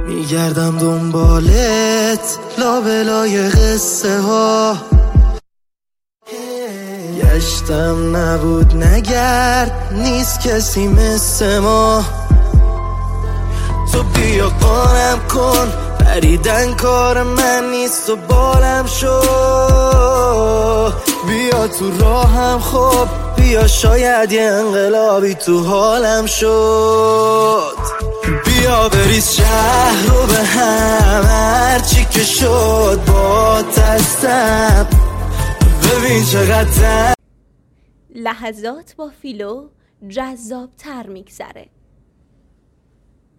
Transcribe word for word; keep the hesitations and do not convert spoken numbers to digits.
میگردم دنبالت لابلای قصه ها، گشتم نبود نگرد نیست کسی مثل ما. تو بیا قانم کن پریدن کار من نیست و بالم شو، بیا تو راهم خب، بیا شاید یه انقلابی تو حالم شد. بیا بریز شهر رو به هم، هرچی که شد با دستم، ببین چقدر لحظات با فیلو جذاب تر میگذره.